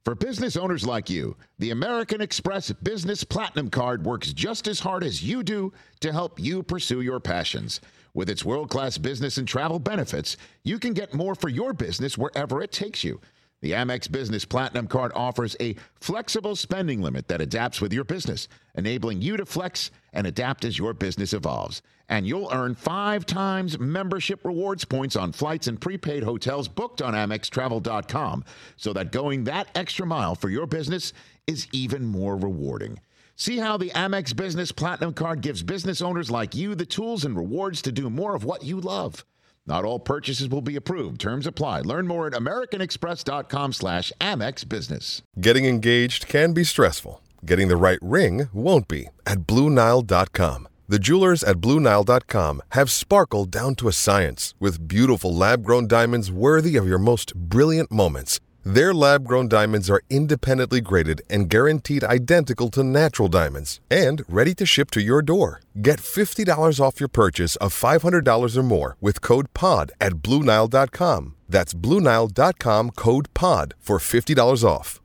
For business owners like you, the American Express Business Platinum Card works just as hard as you do to help you pursue your passions. With its world-class business and travel benefits, you can get more for your business wherever it takes you. The Amex Business Platinum Card offers a flexible spending limit that adapts with your business, enabling you to flex and adapt as your business evolves. And you'll earn 5 times membership rewards points on flights and prepaid hotels booked on AmexTravel.com, so that going that extra mile for your business is even more rewarding. See how the Amex Business Platinum Card gives business owners like you the tools and rewards to do more of what you love. Not all purchases will be approved. Terms apply. Learn more at americanexpress.com/Amex Business. Getting engaged can be stressful. Getting the right ring won't be at BlueNile.com. The jewelers at BlueNile.com have sparkle down to a science with beautiful lab-grown diamonds worthy of your most brilliant moments. Their lab-grown diamonds are independently graded and guaranteed identical to natural diamonds and ready to ship to your door. Get $50 off your purchase of $500 or more with code POD at BlueNile.com. That's BlueNile.com, code POD for $50 off.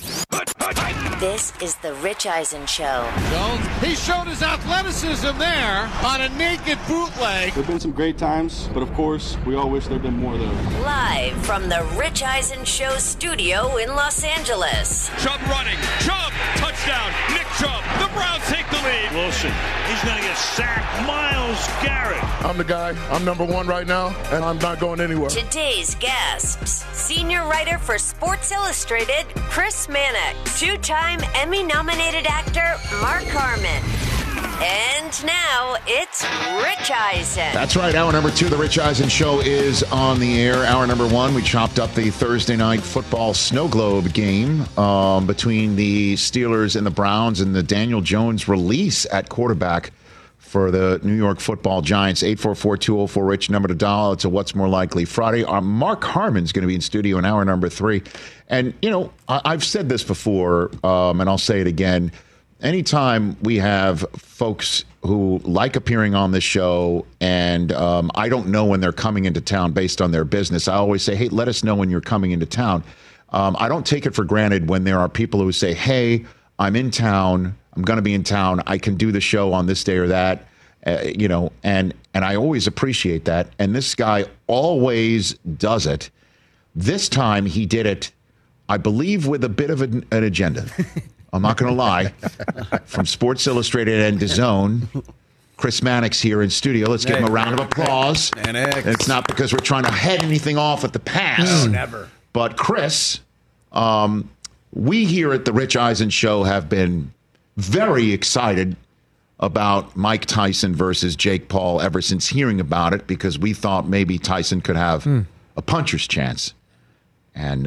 This is the Rich Eisen Show. Jones, he showed his athleticism there on a naked bootleg. There have been some great times, but of course, we all wish there had been more of those. Live from the Rich Eisen Show studio in Los Angeles. Chubb running. Chubb, touchdown. Nick Chubb. The Browns take the lead. Wilson, he's going to get sacked. Myles Garrett. I'm the guy. I'm number one right now, and I'm not going anywhere. Today's guests, senior writer for Sports Illustrated, Chris Mannix, two-time Emmy-nominated actor, Mark Harmon. And now, it's Rich Eisen. That's right. Hour number 2 of the Rich Eisen Show is on the air. Hour number 1, we chopped up the Thursday night football snow globe game between the Steelers and the Browns and the Daniel Jones release at quarterback for the New York Football Giants. 844-204-RICH, number to dial. It's a What's More Likely Friday. Mark Harmon's going to be in studio in hour number 3. And, you know, I've said this before, and I'll say it again. Anytime we have folks who like appearing on this show and I don't know when they're coming into town based on their business, I always say, hey, let us know when you're coming into town. I don't take it for granted when there are people who say, hey, I'm in town. I'm going to be in town. I can do the show on this day or that, you know, and I always appreciate that. And this guy always does it. This time he did it, I believe, with a bit of an agenda. I'm not going to lie. From Sports Illustrated and DAZN, Chris Mannix here in studio. Let's give him a round of applause. It's not because we're trying to head anything off at the pass. No, never. But Chris, we here at the Rich Eisen Show have been very excited about Mike Tyson versus Jake Paul ever since hearing about it, because we thought maybe Tyson could have a puncher's chance. And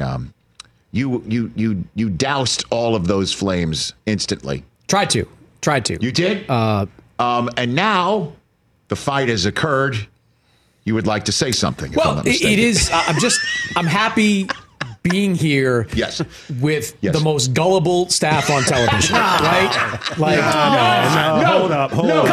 you doused all of those flames instantly. Tried to. You did? And now the fight has occurred. You would like to say something. Well, it is. I'm happy being here with the most gullible staff on television, right? Like, Hold up.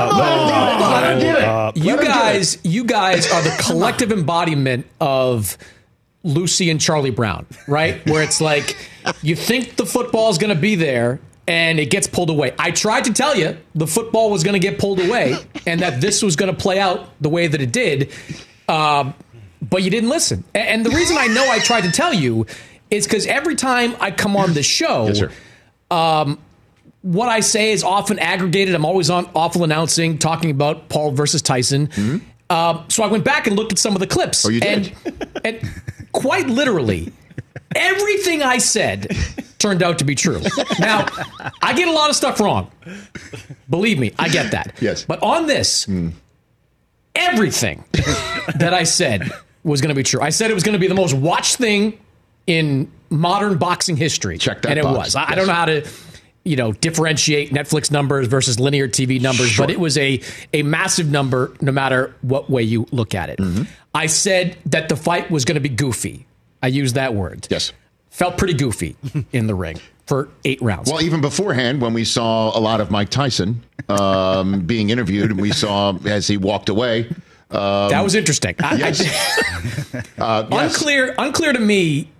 You guys are the collective embodiment of Lucy and Charlie Brown, right? Where it's like, you think the football is going to be there and it gets pulled away. I tried to tell you the football was going to get pulled away and that this was going to play out the way that it did. But you didn't listen. And the reason I know I tried to tell you is because every time I come on the show, what I say is often aggregated. I'm always on awful announcing, talking about Paul versus Tyson. Mm-hmm. So I went back and looked at some of the clips. Oh, you did? And quite literally, everything I said turned out to be true. Now, I get a lot of stuff wrong. Believe me, I get that. Yes. But on this, everything that I said was going to be true. I said it was going to be the most watched thing in modern boxing history. Check that and box. It was. I don't know how to, differentiate Netflix numbers versus linear TV numbers, but it was a massive number no matter what way you look at it. Mm-hmm. I said that the fight was going to be goofy. I used that word. Yes. Felt pretty goofy in the ring for 8 rounds. Well, even beforehand, when we saw a lot of Mike Tyson being interviewed, and we saw as he walked away. That was interesting. Yes. Unclear to me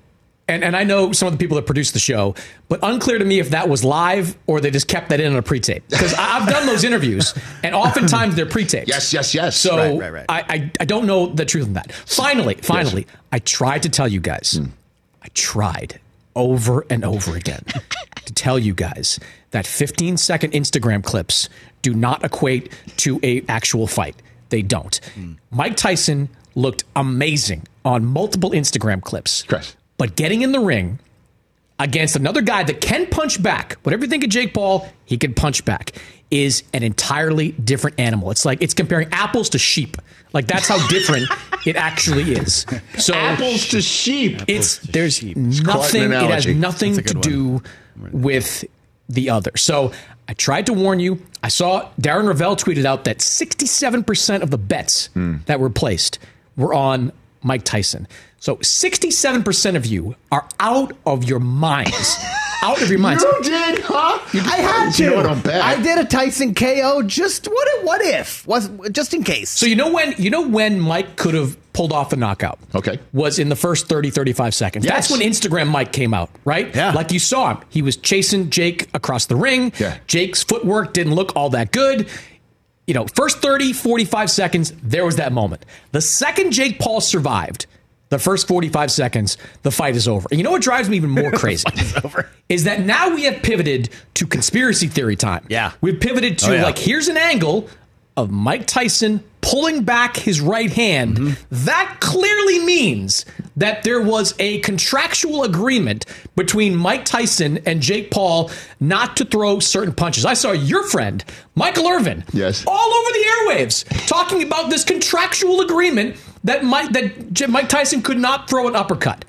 and I know some of the people that produced the show, but unclear to me if that was live or they just kept that in on a pre-tape. Because I've done those interviews, and oftentimes they're pre-taped. Yes. So right. I don't know the truth in that. Finally, yes. I tried to tell you guys. I tried over and over again to tell you guys that 15-second Instagram clips do not equate to an actual fight. They don't. Mike Tyson looked amazing on multiple Instagram clips. Chris. But getting in the ring against another guy that can punch back, whatever you think of Jake Paul, he can punch back, is an entirely different animal. It's like it's comparing apples to sheep. Like that's how different it actually is. So apples to sheep. There's nothing. It has nothing to do with the other. So I tried to warn you. I saw Darren Ravel tweeted out that 67% of the bets that were placed were on Mike Tyson. So 67% of you are out of your minds. Out of your minds. You did, huh? I had to. You know what, I'm bad. I did a Tyson KO. Just what if? Just in case. So you know when Mike could have pulled off a knockout? Okay. Was in the first 35 seconds. Yes. That's when Instagram Mike came out, right? Yeah. Like you saw him. He was chasing Jake across the ring. Yeah. Jake's footwork didn't look all that good. You know, first 45 seconds, there was that moment. The second Jake Paul survived, the first 45 seconds, the fight is over. And you know what drives me even more crazy? Is that now we have pivoted to conspiracy theory time. Yeah. We've pivoted to like, here's an angle of Mike Tyson pulling back his right hand. That clearly means that there was a contractual agreement between Mike Tyson and Jake Paul not to throw certain punches. I saw your friend, Michael Irvin, all over the airwaves talking about this contractual agreement that Mike Tyson could not throw an uppercut.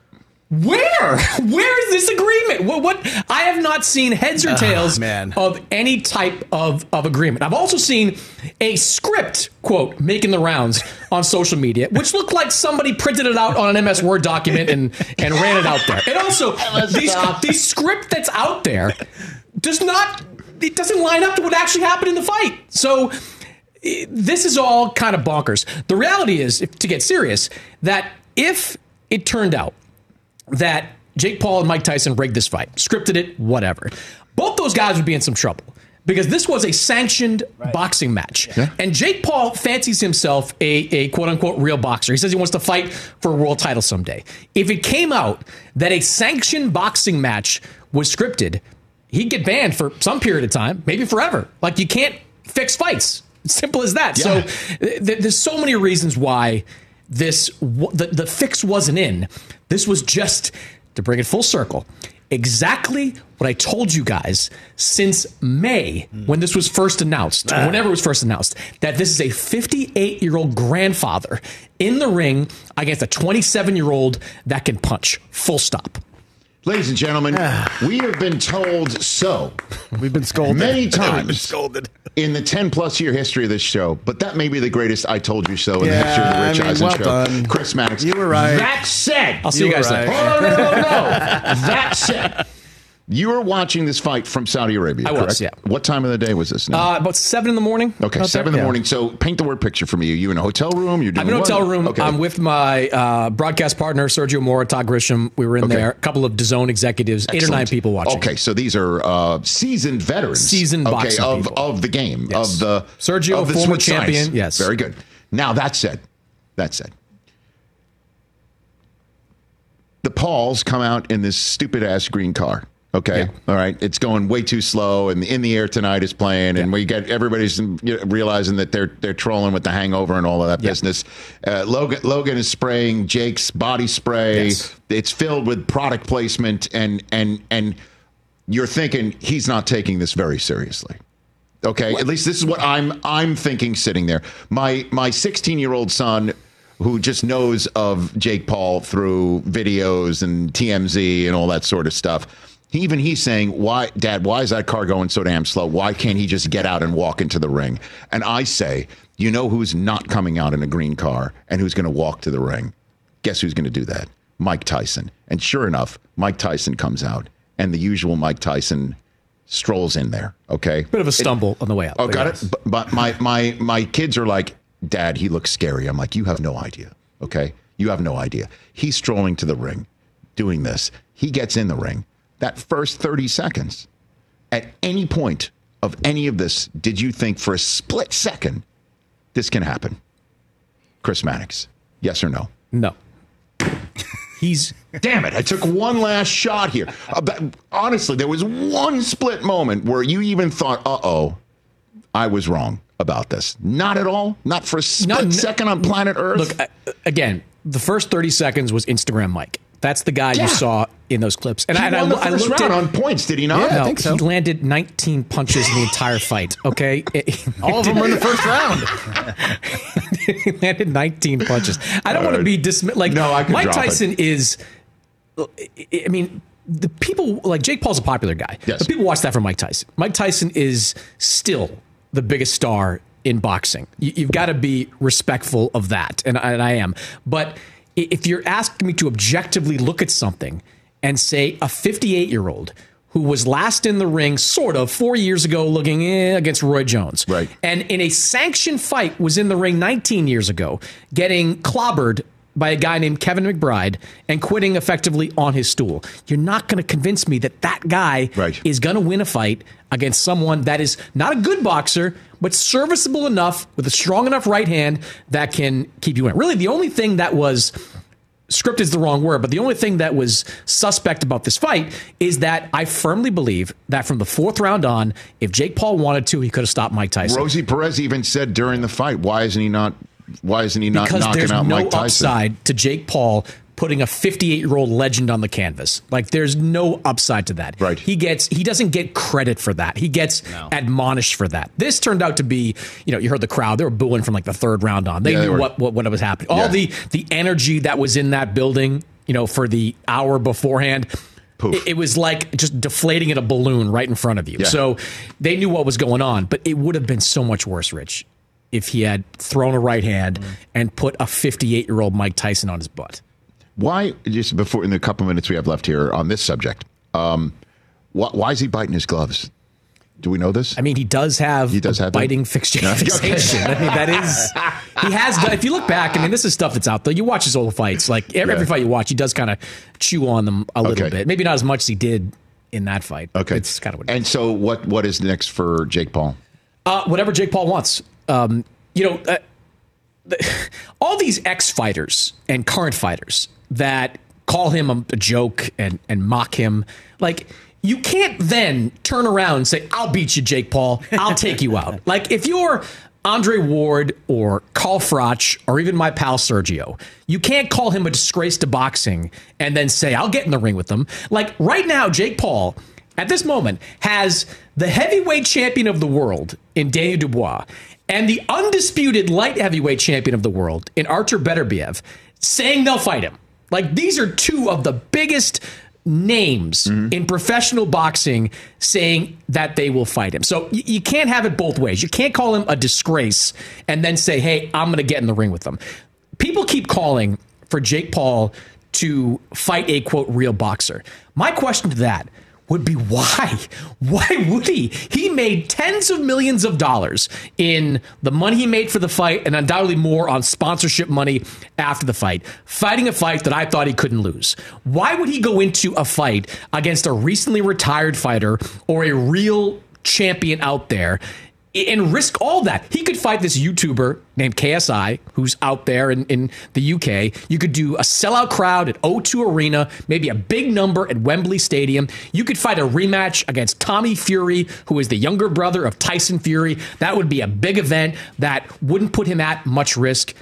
Where is this agreement? What? I have not seen heads or tails of any type of agreement. I've also seen a script, quote, making the rounds on social media, which looked like somebody printed it out on an MS Word document and ran it out there. And also, the script that's out there doesn't line up to what actually happened in the fight. So this is all kind of bonkers. The reality is, to get serious, that if it turned out that Jake Paul and Mike Tyson rigged this fight, scripted it, whatever, both those guys would be in some trouble because this was a sanctioned boxing match. Yeah. And Jake Paul fancies himself a quote-unquote real boxer. He says he wants to fight for a world title someday. If it came out that a sanctioned boxing match was scripted, he'd get banned for some period of time, maybe forever. Like, you can't fix fights. Simple as that. Yeah. So there's so many reasons why the fix wasn't in. This was just, to bring it full circle, exactly what I told you guys since May when this was first announced, or whenever it was first announced, that this is a 58-year-old grandfather in the ring against a 27-year-old that can punch. Full stop. Ladies and gentlemen, we have been told so. We've been scolded many times. We've been scolded in the 10-plus year history of this show, but that may be the greatest "I told you so" in the history of the Rich Eisen show. Done. Chris Mannix, you were right. That said, I'll see you guys later. No. That said, you were watching this fight from Saudi Arabia, correct? I was, yeah. What time of the day was this now? About 7 in the morning. Okay, 7 in the morning. So paint the word picture for me. Are you in a hotel room? You're doing I'm in a hotel room. Okay. I'm with my broadcast partner, Sergio Mora, Todd Grisham. We were in there. A couple of DAZN executives, Excellent. 8 or 9 people watching. Okay, so these are seasoned veterans. Seasoned boxing people. Of the game. Yes. Of the Sergio, of the former Swiss champion. science. Yes. Very good. Now, that said, the Pauls come out in this stupid-ass green car. Okay. Yeah. All right. It's going way too slow, and In the Air Tonight is playing, and we get everybody's realizing that they're trolling with The Hangover and all of that business. Logan is spraying Jake's body spray. Yes. It's filled with product placement, and you're thinking he's not taking this very seriously. Okay. What? At least this is what I'm thinking sitting there. My 16-year-old son, who just knows of Jake Paul through videos and TMZ and all that sort of stuff. He's saying, "Why, Dad, why is that car going so damn slow? Why can't he just get out and walk into the ring?" And I say, you know who's not coming out in a green car and who's going to walk to the ring? Guess who's going to do that? Mike Tyson. And sure enough, Mike Tyson comes out, and the usual Mike Tyson strolls in there, okay? Bit of a stumble on the way out. Oh, got it? But my kids are like, "Dad, he looks scary." I'm like, you have no idea, okay? You have no idea. He's strolling to the ring, doing this. He gets in the ring. That first 30 seconds, at any point of any of this, did you think for a split second this can happen? Chris Mannix, yes or no? No. Damn it, I took one last shot here. Honestly, there was one split moment where you even thought, I was wrong about this. Not at all? Not for a split second on planet Earth? Look, again, the first 30 seconds was Instagram Mike. That's the guy you saw in those clips. And I looked round on points, did he not? Yeah, I think so. He landed 19 punches in the entire fight, okay? All of them were in the first round. He landed 19 punches. I don't want to be dismissed. Like, no, I could Mike drop Tyson it. is, I mean, the people, like Jake Paul's a popular guy. Yes. But people watch that from Mike Tyson. Mike Tyson is still the biggest star in boxing. You've got to be respectful of that, and I am. But if you're asking me to objectively look at something and say a 58-year-old who was last in the ring sort of 4 years ago looking against Roy Jones, right, and in a sanctioned fight was in the ring 19 years ago getting clobbered by a guy named Kevin McBride and quitting effectively on his stool, you're not going to convince me that that guy is going to win a fight against someone that is not a good boxer, but serviceable enough with a strong enough right hand that can keep you in. Really, the only thing that was script is the wrong word, but the only thing that was suspect about this fight is that I firmly believe that from the fourth round on, if Jake Paul wanted to, he could have stopped Mike Tyson. Rosie Perez even said during the fight, why isn't he not knocking out Mike Tyson? Because there's no upside to Jake Paul putting a 58-year-old legend on the canvas. Like, there's no upside to that. Right. He doesn't get credit for that. He gets admonished for that. This turned out to be, you heard the crowd. They were booing from like the third round on. They knew what was happening. All the energy that was in that building, for the hour beforehand, it was like just deflating in a balloon right in front of you. Yeah. So they knew what was going on, but it would have been so much worse, Rich, if he had thrown a right hand and put a 58-year-old Mike Tyson on his butt. Why, just before, in the couple minutes we have left here on this subject, why is he biting his gloves? Do we know this? I mean, he does have biting fixation. I mean, that is, he has done, if you look back, I mean, this is stuff that's out there. You watch his old fights, like every fight you watch, he does kind of chew on them a little bit. Maybe not as much as he did in that fight. Okay. It's kind of what it is. And so what is next for Jake Paul? Whatever Jake Paul wants. All these ex-fighters and current fighters that call him a joke and mock him, like, you can't then turn around and say, I'll beat you, Jake Paul. I'll take you out. Like, if you're Andre Ward or Carl Froch or even my pal Sergio, you can't call him a disgrace to boxing and then say, I'll get in the ring with him. Like, right now, Jake Paul, at this moment, has the heavyweight champion of the world in Daniel Dubois and the undisputed light heavyweight champion of the world in Artur Beterbiev saying they'll fight him. Like, these are two of the biggest names in professional boxing saying that they will fight him. So you can't have it both ways. You can't call him a disgrace and then say, hey, I'm going to get in the ring with them. People keep calling for Jake Paul to fight a, quote, real boxer. My question to that would be why? Why would he? He made tens of millions of dollars in the money he made for the fight and undoubtedly more on sponsorship money after the fight, fighting a fight that I thought he couldn't lose. Why would he go into a fight against a recently retired fighter or a real champion out there and risk all that? He could fight this YouTuber named KSI, who's out there in the UK. You could do a sellout crowd at O2 Arena, maybe a big number at Wembley Stadium. You could fight a rematch against Tommy Fury, who is the younger brother of Tyson Fury. That would be a big event that wouldn't put him at much risk.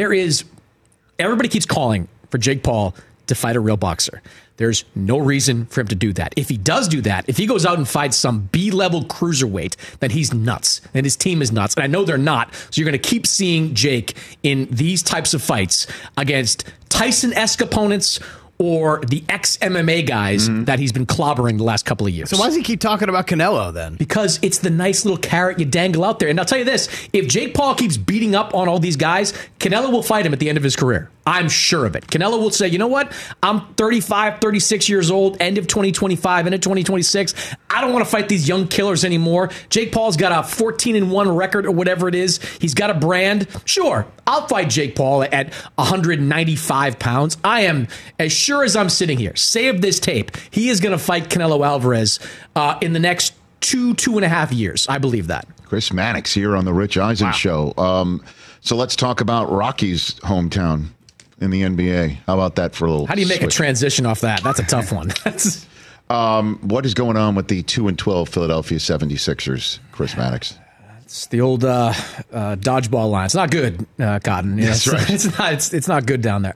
Everybody keeps calling for Jake Paul to fight a real boxer. There's no reason for him to do that. If he does do that, if he goes out and fights some B-level cruiserweight, then he's nuts. And his team is nuts. And I know they're not. So you're going to keep seeing Jake in these types of fights against Tyson-esque opponents or the ex-MMA guys that he's been clobbering the last couple of years. So why does he keep talking about Canelo then? Because it's the nice little carrot you dangle out there. And I'll tell you this, if Jake Paul keeps beating up on all these guys, Canelo will fight him at the end of his career. I'm sure of it. Canelo will say, you know what? I'm 35, 36 years old, end of 2025, end of 2026. I don't want to fight these young killers anymore. Jake Paul's got a 14-1 record or whatever it is. He's got a brand. Sure, I'll fight Jake Paul at 195 pounds. I am as sure as I'm sitting here. Save this tape. He is going to fight Canelo Alvarez in the next 2.5 years. I believe that. Chris Mannix here on the Rich Eisen Show. So let's talk about Rocky's hometown in the NBA. How about that for a little How do you make a transition off that? That's a tough one. What is going on with the 2-12 Philadelphia 76ers, Chris Mannix? It's the old dodgeball line. It's not good, Cotton. That's right. It's not good down there.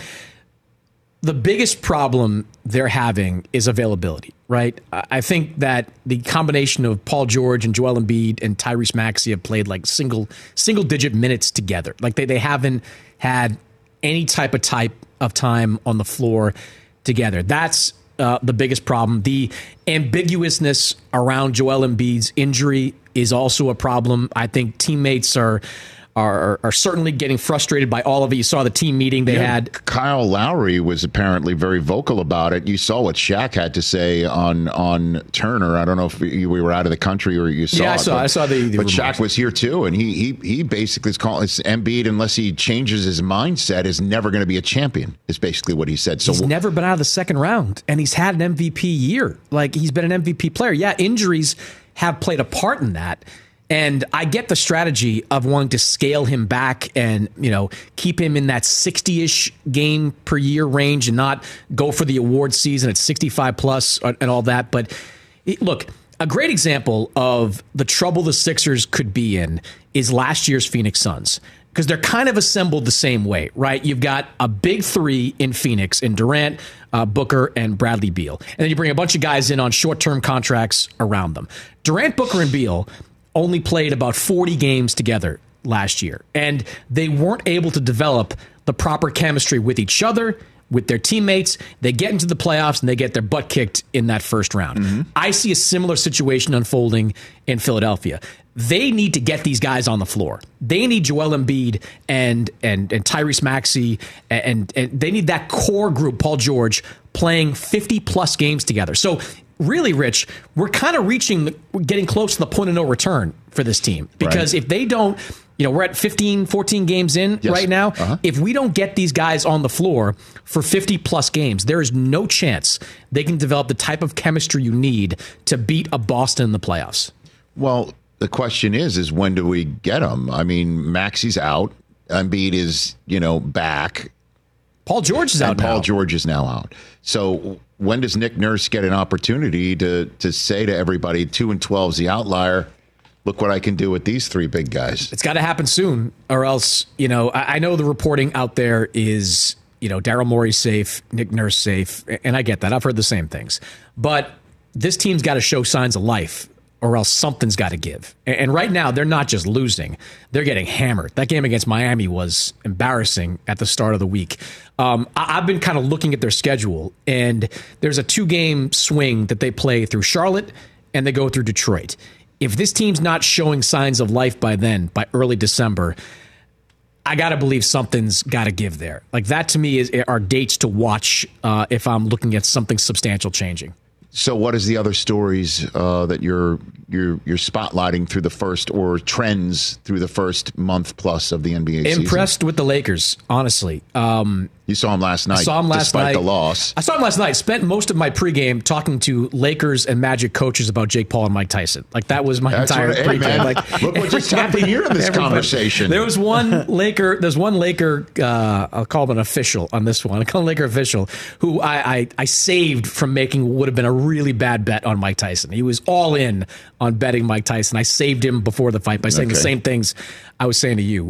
The biggest problem they're having is availability, right? I think that the combination of Paul George and Joel Embiid and Tyrese Maxey have played like single-digit minutes together. Like they haven't had any type of time on the floor together. That's the biggest problem. The ambiguousness around Joel Embiid's injury is also a problem. I think teammates are certainly getting frustrated by all of it. You saw the team meeting they had. Kyle Lowry was apparently very vocal about it. You saw what Shaq had to say on Turner. I don't know if we were out of the country or you saw it. I saw the But Shaq was here too, and he basically is calling Embiid, unless he changes his mindset, is never going to be a champion, is basically what he said. So he's never been out of the second round, and he's had an MVP year. Like, he's been an MVP player. Yeah, injuries have played a part in that. And I get the strategy of wanting to scale him back and, keep him in that 60-ish game per year range and not go for the award season at 65 plus and all that. But look, a great example of the trouble the Sixers could be in is last year's Phoenix Suns, because they're kind of assembled the same way, right? You've got a big three in Phoenix in Durant, Booker, and Bradley Beal. And then you bring a bunch of guys in on short-term contracts around them. Durant, Booker, and Beal only played about 40 games together last year, and they weren't able to develop the proper chemistry with each other, with their teammates. They get into the playoffs and they get their butt kicked in that first round. Mm-hmm. I see a similar situation unfolding in Philadelphia. They need to get these guys on the floor. They need Joel Embiid and Tyrese Maxey, and they need that core group, Paul George, playing 50-plus games together. So really, Rich, we're kind of getting close to the point of no return for this team. Because if they don't, we're at 15, 14 games in right now. Uh-huh. If we don't get these guys on the floor for 50-plus games, there is no chance they can develop the type of chemistry you need to beat a Boston in the playoffs. Well, the question is when do we get them? I mean, Maxey's out. Embiid is, back. Paul George is out now. Paul George is now out. So when does Nick Nurse get an opportunity to say to everybody, 2-12 is the outlier? Look what I can do with these three big guys. It's got to happen soon, or else, I know the reporting out there is, Daryl Morey's safe, Nick Nurse safe, and I get that. I've heard the same things. But this team's got to show signs of life, or else something's got to give. And right now, they're not just losing. They're getting hammered. That game against Miami was embarrassing at the start of the week. I've been kind of looking at their schedule, and there's a 2-game swing that they play through Charlotte, and they go through Detroit. If this team's not showing signs of life by early December, I got to believe something's got to give there. Like, that to me are dates to watch if I'm looking at something substantial changing. So what is the other stories that you're spotlighting through the first, or trends through the first month plus of the NBA season? Impressed with the Lakers, honestly. You saw him last night. Saw him last despite night. The loss. I saw him last night. Spent most of my pregame talking to Lakers and Magic coaches about Jake Paul and Mike Tyson. Like, that was my entire pregame. Man, like, look what just happened here in this conversation. There was one Laker. There's one Laker. I'll call him an official on this one. I call him Laker official, who I saved from making what would have been a really bad bet on Mike Tyson. He was all in on betting Mike Tyson. I saved him before the fight by saying the same things I was saying to you.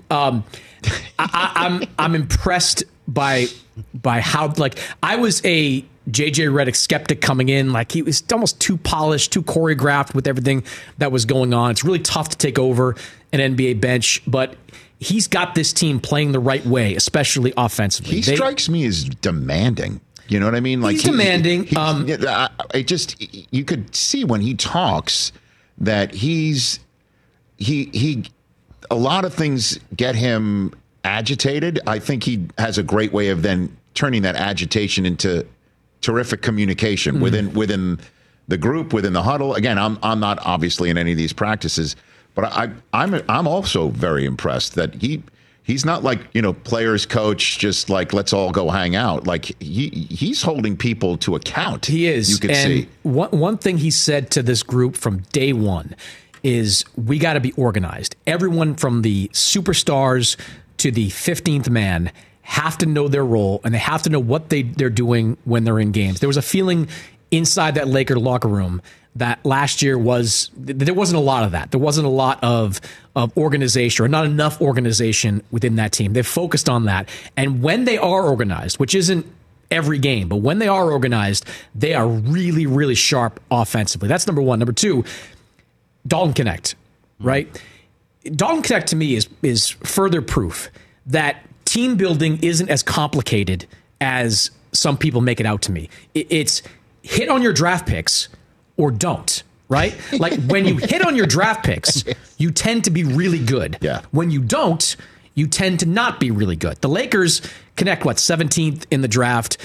I'm impressed by how, like, I was a JJ Redick skeptic coming in. Like, he was almost too polished, too choreographed with everything that was going on. It's really tough to take over an NBA bench, but he's got this team playing the right way, especially offensively. He strikes me as demanding. You know what I mean? Like, he's demanding. You could see when he talks that he a lot of things get him agitated, I think he has a great way of then turning that agitation into terrific communication within the group, within the huddle. Again, I'm not obviously in any of these practices, but I'm also very impressed that he's not like, players coach, just like, let's all go hang out. Like he's holding people to account. He is. You can see. One thing he said to this group from day one is we got to be organized. Everyone from the superstars to the 15th man have to know their role, and they have to know what they're doing when they're in games. There was a feeling inside that Laker locker room that last year there wasn't a lot of that. There wasn't a lot of organization, or not enough organization within that team. They've focused on that. And when they are organized, which isn't every game, but when they are organized, they are really, really sharp offensively. That's number one. Number two, Dalton Connect, right? Dalton Connect to me is further proof that team building isn't as complicated as some people make it out to me. It's hit on your draft picks or don't, right? Like when you hit on your draft picks, you tend to be really good. Yeah. When you don't, you tend to not be really good. The Lakers connect 17th in the draft.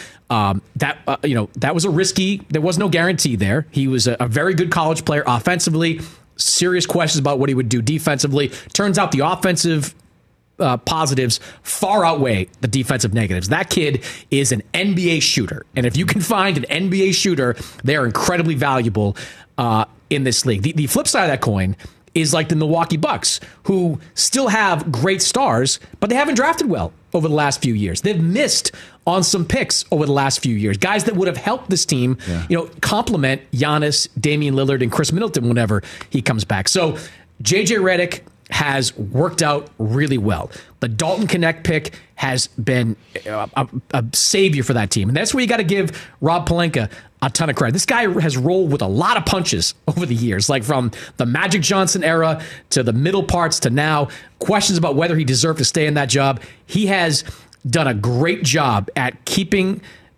That was a risky. There was no guarantee there. He was a very good college player offensively. Serious questions about what he would do defensively. Turns out the offensive positives far outweigh the defensive negatives. That kid is an NBA shooter. And if you can find an NBA shooter, they are incredibly valuable in this league. The flip side of that coin is like the Milwaukee Bucks, who still have great stars, but they haven't drafted well over the last few years. They've missed on some picks over the last few years. Guys that would have helped this team, complement Giannis, Damian Lillard, and Chris Middleton whenever he comes back. So JJ Redick has worked out really well. The Dalton Connect pick has been a savior for that team. And that's where you got to give Rob Pelinka a ton of credit. This guy has rolled with a lot of punches over the years, like from the Magic Johnson era to the middle parts to now. Questions about whether he deserved to stay in that job. He has done a great job at keeping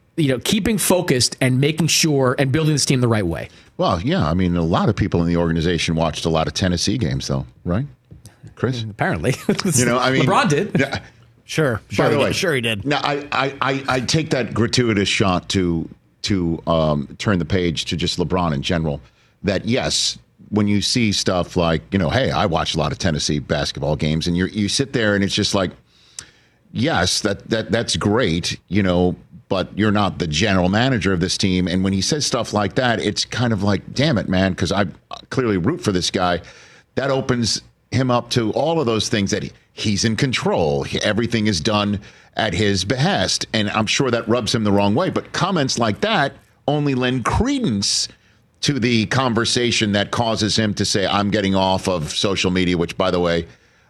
focused and making sure and building this team the right way. Well, yeah. I mean, a lot of people in the organization watched a lot of Tennessee games, though, right? Chris? Apparently. LeBron did. Yeah. Sure. By the way, sure he did. Now, I take that gratuitous shot to turn the page to just LeBron in general. That, yes, when you see stuff like, hey, I watch a lot of Tennessee basketball games, and you sit there and it's just like, yes, that's great, but you're not the general manager of this team. And when he says stuff like that, it's kind of like, damn it, man, because I clearly root for this guy. That opens him up to all of those things that he's in control. Everything is done at his behest. And I'm sure that rubs him the wrong way. But comments like that only lend credence to the conversation that causes him to say, I'm getting off of social media, which, by the way,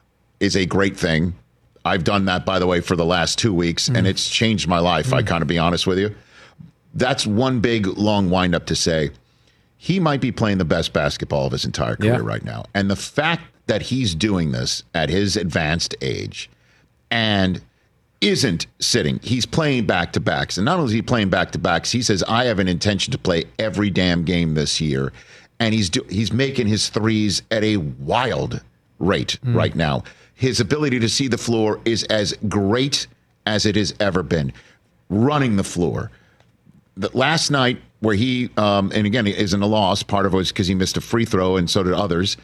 is a great thing. I've done that, by the way, for the last 2 weeks, and it's changed my life. I kind of be honest with you. That's one big, long windup to say he might be playing the best basketball of his entire career right now. And the fact that he's doing this at his advanced age and isn't sitting, he's playing back-to-backs. And not only is he playing back-to-backs, he says, I have an intention to play every damn game this year. And he's making his threes at a wild rate right now. His ability to see the floor is as great as it has ever been. Running the floor. The last night where he, and again, it isn't a loss. Part of it was because he missed a free throw, and so did others.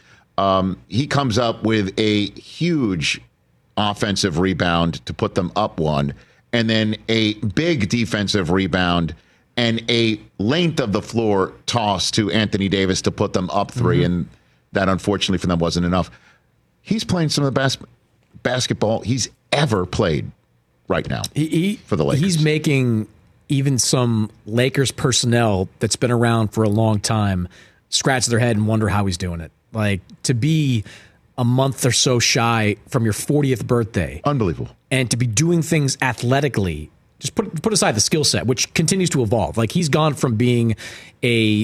He comes up with a huge offensive rebound to put them up one, and then a big defensive rebound and a length of the floor toss to Anthony Davis to put them up three, and that, unfortunately, for them wasn't enough. He's playing some of the best basketball he's ever played right now for the Lakers. He's making even some Lakers personnel that's been around for a long time scratch their head and wonder how he's doing it. Like, to be a month or so shy from your 40th birthday. Unbelievable. And to be doing things athletically, just put aside the skill set, which continues to evolve. Like, he's gone from being a,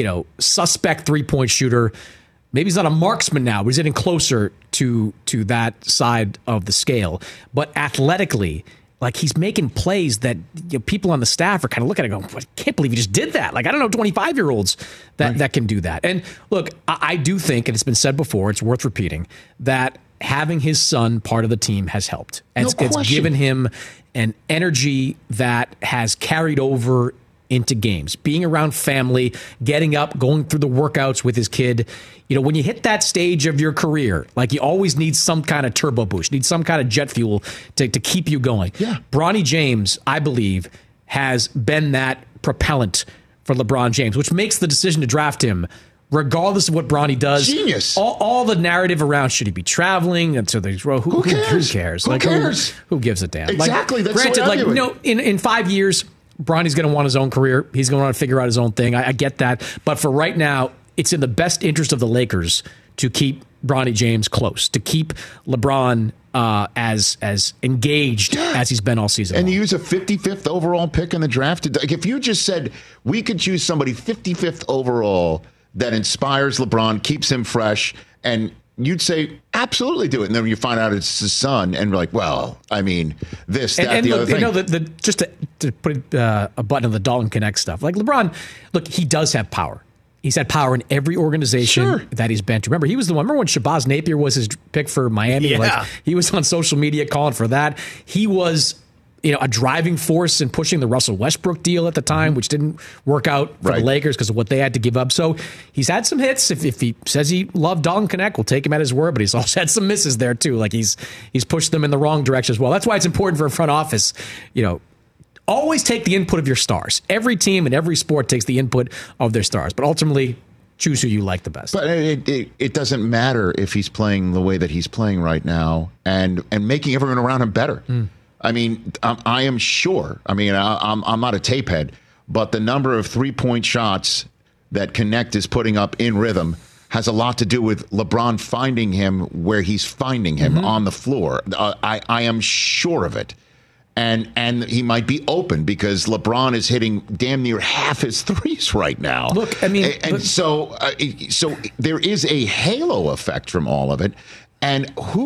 suspect three-point shooter. Maybe he's not a marksman now, but he's getting closer to that side of the scale. But athletically, like, he's making plays that people on the staff are kind of looking at it going, I can't believe he just did that. Like, I don't know 25-year-olds that can do that. And look, I do think, and it's been said before, it's worth repeating, that having his son part of the team has helped. It's given him an energy that has carried over into games, being around family, getting up, going through the workouts with his kid. You know, when you hit that stage of your career, like, you always need some kind of turbo boost, need some kind of jet fuel to keep you going. Yeah. Bronny James, I believe, has been that propellant for LeBron James, which makes the decision to draft him, regardless of what Bronny does. Genius. All the narrative around, should he be traveling? And so there's, who cares? Who cares? Who gives a damn? Exactly. Like, that's granted, the way I view it. in 5 years, Bronny's going to want his own career. He's going to want to figure out his own thing. I get that. But for right now, it's in the best interest of the Lakers to keep Bronny James close, to keep LeBron as engaged as he's been all season And long. you use a 55th overall pick in the draft. Like, if you just said we could choose somebody 55th overall that inspires LeBron, keeps him fresh, and you'd say, absolutely do it. And then you find out it's his son, and you're like, well, I mean, this, that, and the look, other thing. You know, just to put a button on the Dalton Connect stuff, like LeBron, look, he does have power. He's had power in every organization that he's been to. Remember, he was the one. Remember when Shabazz Napier was his pick for Miami? Yeah. Like, he was on social media calling for that. He was, you know, a driving force in pushing the Russell Westbrook deal at the time, which didn't work out for the Lakers because of what they had to give up. So he's had some hits. If he says he loved Dalton Connect, we'll take him at his word. But he's also had some misses there too. Like, he's pushed them in the wrong direction as well. That's why it's important for a front office, you know. Always take the input of your stars. Every team in every sport takes the input of their stars, but ultimately choose who you like the best. But it doesn't matter if he's playing the way that he's playing right now and making everyone around him better. I mean, I am sure. I mean, I'm not a tape head, but the number of 3-point shots that Connect is putting up in rhythm has a lot to do with LeBron finding him where he's finding him on the floor. I am sure of it. And he might be open because LeBron is hitting damn near half his threes right now. Look, I mean, so there is a halo effect from all of it. And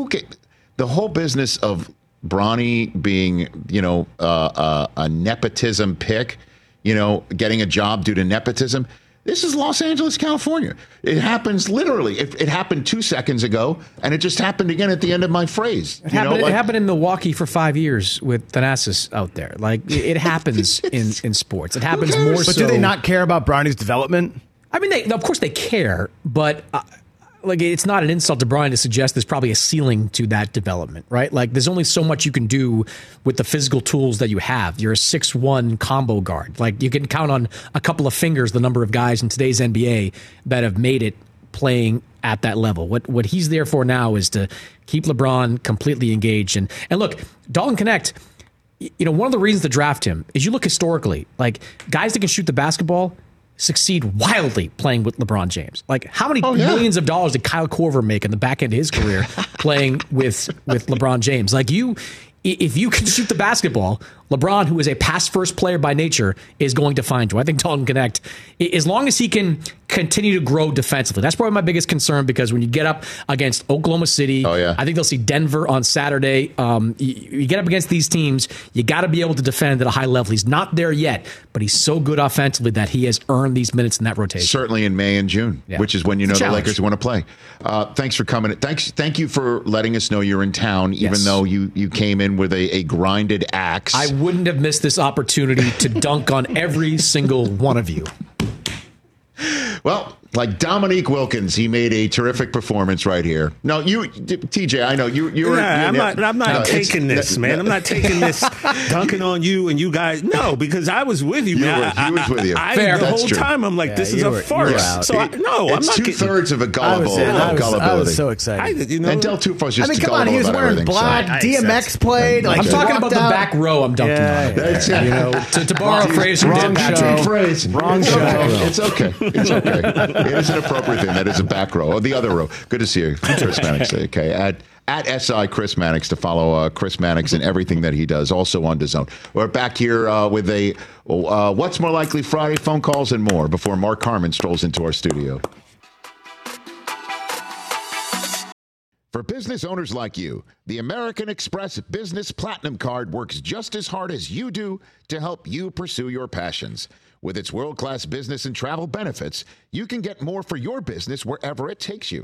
the whole business of Bronny being, you know, a nepotism pick, you know, getting a job due to nepotism. This is Los Angeles, California. It happens literally. It happened 2 seconds ago, and it just happened again at the end of my phrase. It happened in Milwaukee for 5 years with Thanasis out there. Like, it happens in sports. It happens more so. But do they not care about Bronny's development? I mean, of course they care, but like, it's not an insult to Bronny to suggest there's probably a ceiling to that development, right? Like, there's only so much you can do with the physical tools that you have. You're a 6'1" combo guard. Like, you can count on a couple of fingers the number of guys in today's NBA that have made it playing at that level. What he's there for now is to keep LeBron completely engaged. And look, Dalton Connect, you know, one of the reasons to draft him is you look historically, like, guys that can shoot the basketball succeed wildly playing with LeBron James. Like, how many millions of dollars did Kyle Korver make in the back end of his career playing with LeBron James? Like, if you can shoot the basketball, LeBron, who is a pass-first player by nature, is going to find you. I think Dalton Connect, as long as he can continue to grow defensively, that's probably my biggest concern, because when you get up against Oklahoma City, I think they'll see Denver on Saturday. You get up against these teams, you got to be able to defend at a high level. He's not there yet, but he's so good offensively that he has earned these minutes in that rotation. Certainly in May and June, which is when you know the Lakers want to play. Thanks for coming. Thank you for letting us know you're in town, even though you came in with a grinded axe. I wouldn't have missed this opportunity to dunk on every single one of you. Well, like Dominique Wilkins, he made a terrific performance right here. No, TJ, I know you're. I'm not taking this, man. I'm not taking this dunking on you and you guys. No, because I was with you, man. He was with you. The whole time I'm like, this is a farce. So it's I'm not 2/3 of a gullibility. I was so excited. And Del Tufo's just come on, he was wearing black. DMX played. I'm talking about the back row. I'm dunking on. That's it. You know, to borrow a phrase from Dan Patrick. Wrong show. It's okay. It's okay. It is an appropriate thing. That is a back row. Or the other row. Good to see you, Chris Mannix. Okay. At SI Chris Mannix to follow Chris Mannix and everything that he does, also on DAZN. We're back here with a What's More Likely Friday, phone calls and more before Mark Carman strolls into our studio. For business owners like you, the American Express Business Platinum Card works just as hard as you do to help you pursue your passions. With its world-class business and travel benefits, you can get more for your business wherever it takes you.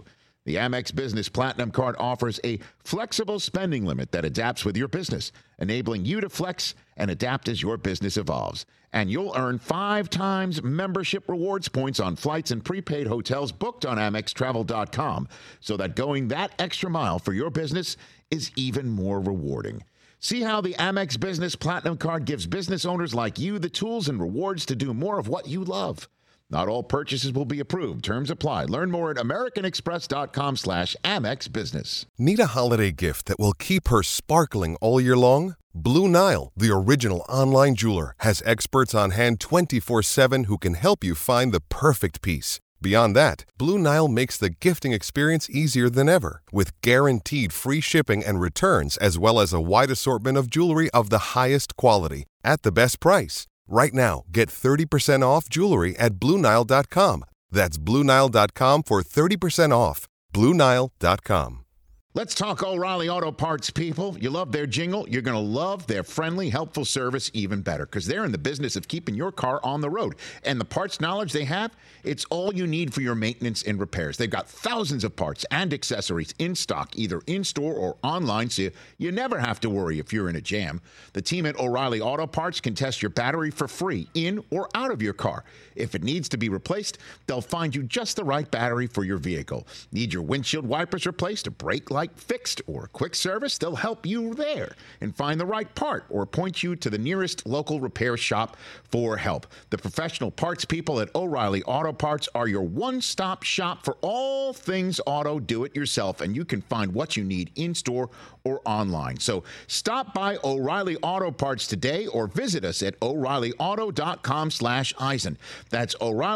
The Amex Business Platinum Card offers a flexible spending limit that adapts with your business, enabling you to flex and adapt as your business evolves. And you'll earn 5 times membership rewards points on flights and prepaid hotels booked on AmexTravel.com, so that going that extra mile for your business is even more rewarding. See how the Amex Business Platinum Card gives business owners like you the tools and rewards to do more of what you love. Not all purchases will be approved. Terms apply. Learn more at americanexpress.com/Amex Business. Need a holiday gift that will keep her sparkling all year long? Blue Nile, the original online jeweler, has experts on hand 24/7 who can help you find the perfect piece. Beyond that, Blue Nile makes the gifting experience easier than ever, with guaranteed free shipping and returns, as well as a wide assortment of jewelry of the highest quality at the best price. Right now, get 30% off jewelry at BlueNile.com. That's BlueNile.com for 30% off. BlueNile.com. Let's talk O'Reilly Auto Parts, people. You love their jingle. You're going to love their friendly, helpful service even better, because they're in the business of keeping your car on the road. And the parts knowledge they have, it's all you need for your maintenance and repairs. They've got thousands of parts and accessories in stock, either in-store or online, so you never have to worry if you're in a jam. The team at O'Reilly Auto Parts can test your battery for free, in or out of your car. If it needs to be replaced, they'll find you just the right battery for your vehicle. Need your windshield wipers replaced, a brake light fixed, or quick service? They'll help you there and find the right part or point you to the nearest local repair shop for help. The professional parts people at O'Reilly Auto Parts are your one-stop shop for all things auto do-it-yourself, and you can find what you need in-store or online. So stop by O'Reilly Auto Parts today or visit us at O'ReillyAuto.com/Eisen. That's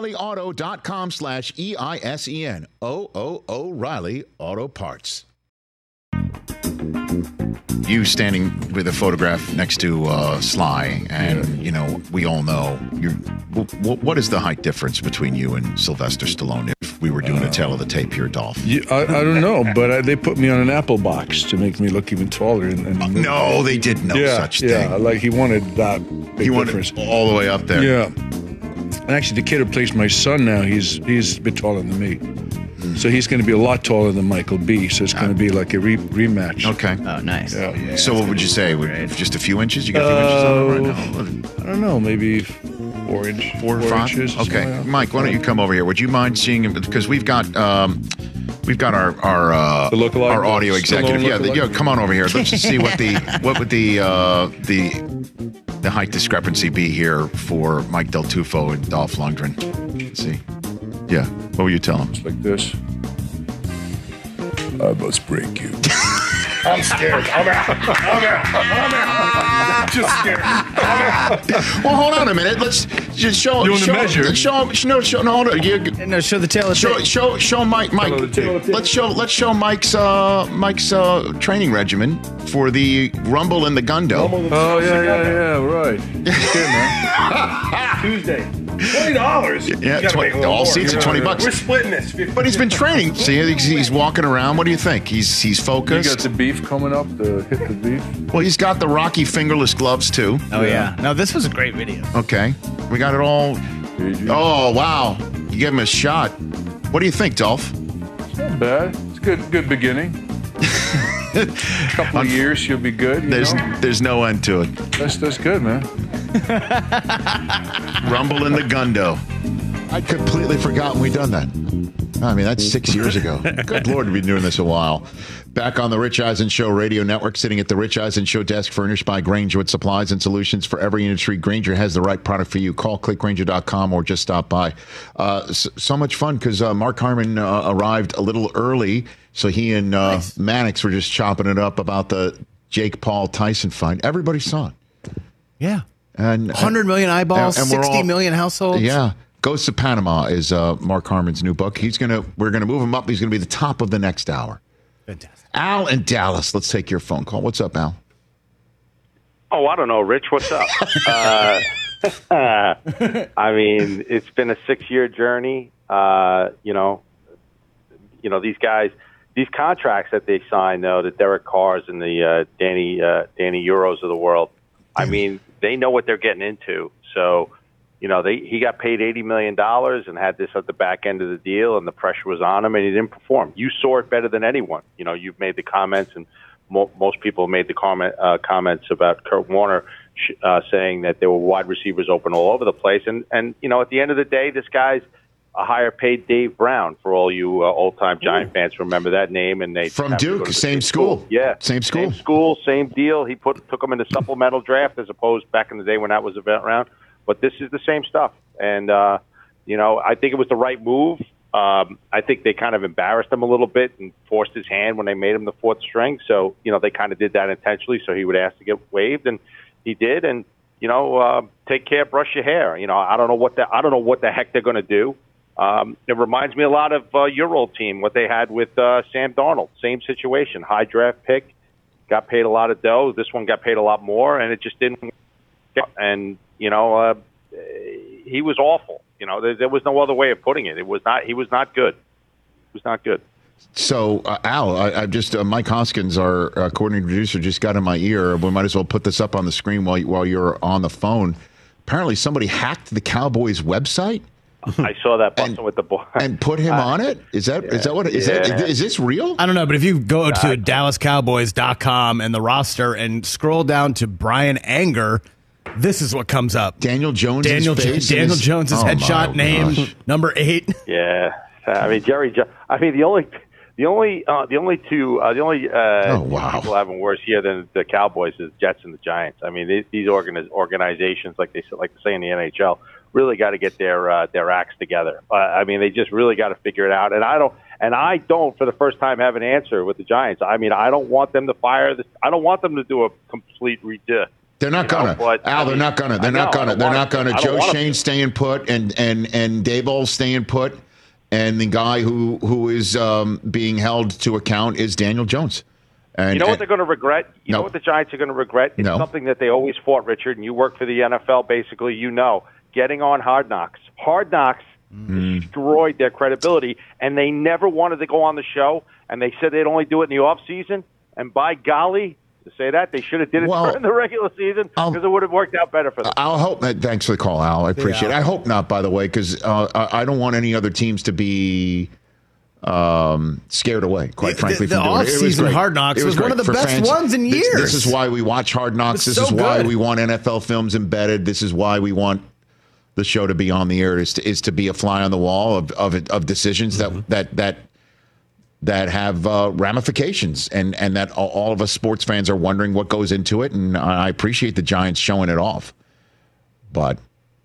O'ReillyAuto.com/EISEN. O'Reilly Auto Parts. You standing with a photograph next to Sly, and you know we all know what is the height difference between you and Sylvester Stallone? If we were doing a tail of the tape here, Dolph. I don't know, but they put me on an apple box to make me look even taller. No, they did no such thing. Yeah, like he wanted that big difference. All the way up there. Yeah, and actually, the kid who plays my son now, he's a bit taller than me. So he's going to be a lot taller than Michael B. So it's going to be like a rematch. Okay. Oh, nice. Yeah. So what would you say? Just a few inches? You got a few inches on it right now? I don't know. Maybe 4 inches. 4 or 5 inches. Okay, Mike, why don't you come over here? Would you mind seeing him? Because we've got our audio executive. Yeah, come on over here. Let's just see what would the height discrepancy be here for Mike Del Tufo and Dolph Lundgren. Let's see. Yeah. What were you telling him? It's like this. I must break you. I'm scared. I'm out. Just scared. Well, hold on a minute. Let's just show. You want to measure? Show. No, hold on. No, show the tail of the tape. Show Mike. Let's show Mike's training regimen for the Rumble in the Gundo. Oh yeah, right. Okay, man. Tuesday. $20. Yeah, all seats are $20. We're splitting this. 50. But he's been training. See, he's walking around. What do you think? He's focused. You got the beef coming up. Hit the beef. Well, he's got the Rocky fingerless gloves too. Oh yeah. No, this was a great video. Okay, we got it all. Oh wow, you gave him a shot. What do you think, Dolph? It's not bad. It's good beginning. A couple of years, she'll be good. There's no end to it. That's good, man. Rumble in the Gundo. I'd completely forgotten we'd done that. I mean, that's 6 years ago. Good Lord, we've been doing this a while. Back on the Rich Eisen Show radio network, sitting at the Rich Eisen Show desk, furnished by Grainger with supplies and solutions for every industry. Grainger has the right product for you. Call clickgrainger.com or just stop by. So much fun because Mark Harmon arrived a little early, so he and Mannix were just chopping it up about the Jake Paul Tyson fight. Everybody saw it. Yeah. And 100 million eyeballs, and 60 million households. Yeah. Ghosts of Panama is Mark Harmon's new book. We're gonna move him up. He's gonna be the top of the next hour. Fantastic. Al in Dallas, let's take your phone call. What's up, Al? Oh, I don't know, Rich. What's up? I mean, it's been a 6-year journey. You know, these guys, these contracts that they sign, though, the Derek Carrs and the Danny Euros of the world. I mean, they know what they're getting into. So, he got paid $80 million and had this at the back end of the deal, and the pressure was on him, and he didn't perform. You saw it better than anyone. You've made the comments, and most people made the comments about Kurt Warner saying that there were wide receivers open all over the place. And at the end of the day, this guy's a higher paid Dave Brown, for all you old-time Giant fans remember that name. And they from Duke, same school. Yeah. Same school. Same deal. He took him in the supplemental draft as opposed back in the day when that was a vet round. But this is the same stuff. And, I think it was the right move. I think they kind of embarrassed him a little bit and forced his hand when they made him the fourth string. So, they kind of did that intentionally so he would ask to get waived, and he did. And, take care, brush your hair. I don't know what the heck they're going to do. It reminds me a lot of your old team, what they had with Sam Darnold. Same situation, high draft pick, got paid a lot of dough. This one got paid a lot more, and it just didn't work. And, he was awful. There was no other way of putting it. He was not good. He was not good. So, Al, I just Mike Hoskins, our coordinating producer, just got in my ear. We might as well put this up on the screen while you're on the phone. Apparently, somebody hacked the Cowboys website. I saw that busting with the boy and put him on it. Is that what is this real? I don't know, but if you go to DallasCowboys.com and the roster and scroll down to Brian Anger, this is what comes up. Daniel Jones' Jones's headshot name, number 8. Yeah, I mean the only people having worse here than the Cowboys is Jets and the Giants. I mean these organizations, like they say in the NHL, really got to get their acts together. They just really got to figure it out. And I don't for the first time have an answer with the Giants. I mean, I don't want them to fire this. I don't want them to do a complete redo. They're not gonna. Al, they're not gonna. They're not gonna. Joe Shane staying put, and Daboll staying put, and the guy who is being held to account is Daniel Jones. And, what they're going to regret? You know what the Giants are going to regret? It's something that they always fought, Richard, and you work for the NFL, basically, getting on Hard Knocks. Hard Knocks destroyed their credibility, and they never wanted to go on the show, and they said they'd only do it in the off season, and by golly, to say that, they should have did it during the regular season because it would have worked out better for them. I'll hope that. Thanks for the call, Al. I appreciate it. I hope not, by the way, because I don't want any other teams to be scared away, quite frankly. The off-season Hard Knocks was one of the best ones in years. This is why we watch Hard Knocks. This is why we want NFL films embedded. This is why we want the show to be on the air, is to be a fly on the wall of decisions that have ramifications, and that all of us sports fans are wondering what goes into it. And I appreciate the Giants showing it off, but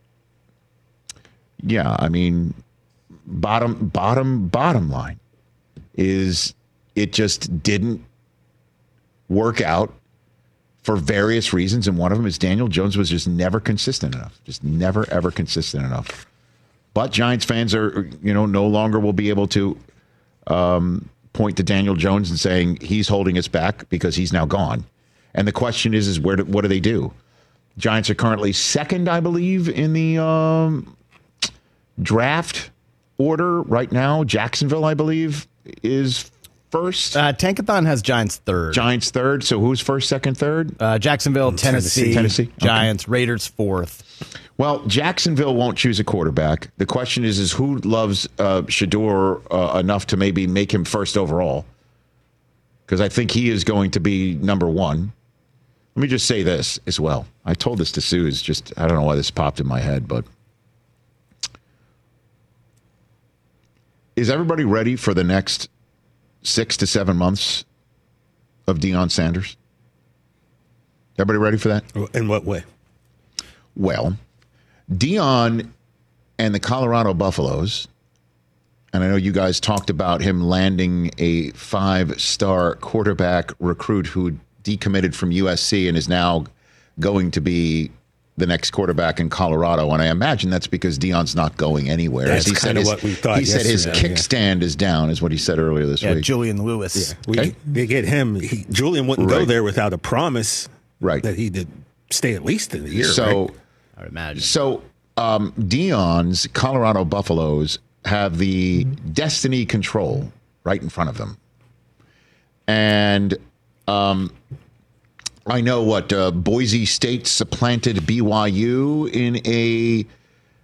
yeah, I mean, bottom line is it just didn't work out for various reasons, and one of them is Daniel Jones was just never consistent enough, just never ever consistent enough. But Giants fans are, no longer will be able to point to Daniel Jones and saying he's holding us back because he's now gone. And the question is what do they do? Giants are currently second, I believe, in the draft order right now. Jacksonville, I believe, is first. Tankathon has Giants third. Giants third. So who's first, second, third? Jacksonville, Tennessee. Giants, okay. Raiders fourth. Well, Jacksonville won't choose a quarterback. The question is who loves Shador enough to maybe make him first overall? Because I think he is going to be number one. Let me just say this as well. I told this to Sue. I don't know why this popped in my head, but is everybody ready for the next 6 to 7 months of Deion Sanders? Everybody ready for that? In what way? Well, Deion and the Colorado Buffaloes, and I know you guys talked about him landing a 5-star quarterback recruit who decommitted from USC and is now going to be the next quarterback in Colorado. And I imagine that's because Deion's not going anywhere. That's kind of what we thought. He said his kickstand is down, is what he said earlier this week. Julian Lewis. Yeah. We get him. Julian wouldn't go there without a promise that he did stay at least in the year. So, I would imagine. So Deion's Colorado Buffaloes have the destiny control right in front of them. And I know what Boise State supplanted BYU in a